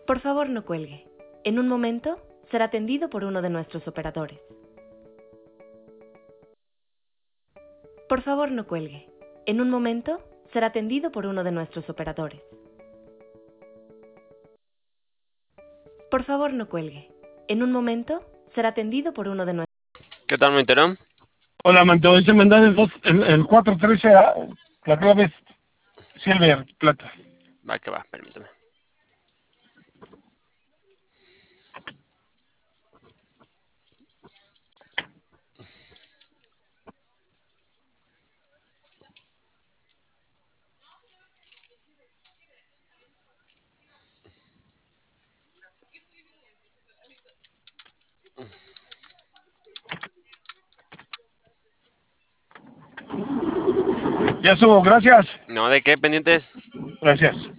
Por favor, no cuelgue. En un momento será atendido por uno de nuestros operadores. Por favor, no cuelgue. En un momento será atendido por uno de nuestros operadores. Por favor, no cuelgue. En un momento será atendido por uno de nuestros... ¿Qué tal, Montero? Hola, Manteo, ese me da el 413, la clave es Silver, plata. Va, que va, permítame. Ya subo, gracias. No, ¿de qué pendientes? Gracias.